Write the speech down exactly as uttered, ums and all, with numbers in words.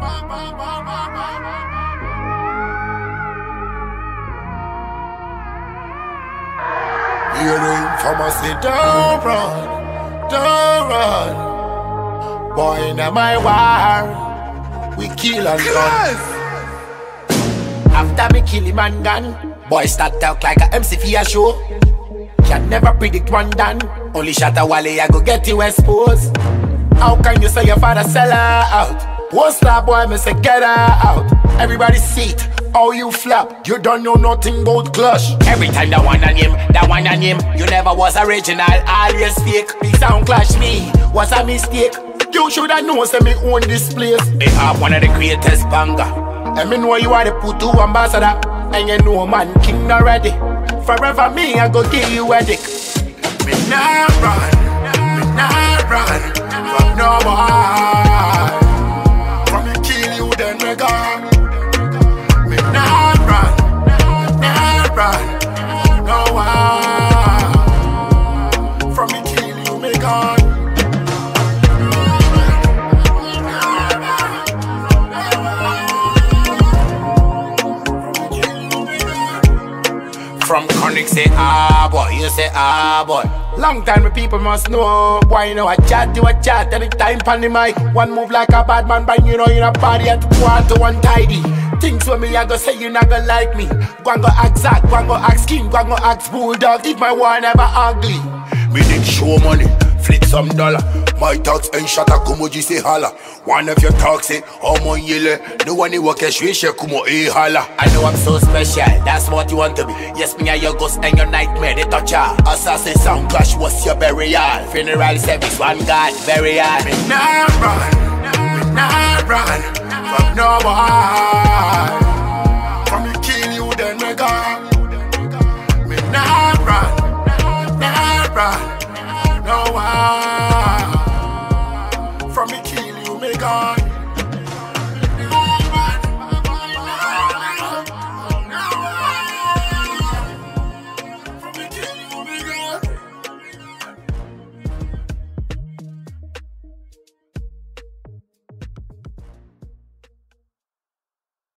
Hearing from us, say don't run, don't run. Boy, in my war, we kill and gun. After me kill him and gun, boy start talk like a M C for a show. Can never predict one done. Only shot a wally, I go get you exposed. How can you say your father sell her out? Post that boy, me say get her out. Everybody see it, how you flap. You don't know nothing about clutch. Every time that one on him, that one on him. You never was original, always fake. Big sound clash me, was a mistake. You shoulda know say me own this place. They have one of the greatest banger. And me know you are the Putu ambassador. And you know man, king already. Forever me, I go give you a dick. Me not run, me not run from no one. From me kill you, then me gone. Me not run, me not run from no one. From me kill you, me gone. From Chronic say ah boy, you say ah boy. Long time the people must know. Boy, you know I chat, you a chat anytime pan the mic. One move like a bad man, but you know you not body at one to one tidy. Things with me I go say you not gonna like me. Go and go ask Zach, go and go ask King, go and go ask Bulldog. If my war never ugly. Me did show money, flip some dollar. My talks ain't shut up, kumoji say holla. One of your talks say, oh my yele. No one work a shwisha kumo e holla. I know I'm so special, that's what you want to be. Yes, me and your ghost and your nightmare, they touch ya. Assassin sound clash, what's your burial? Funeral service, one God, burial. Me not run, me not run from no one. From me kill you, then me gone. Me not run, not run.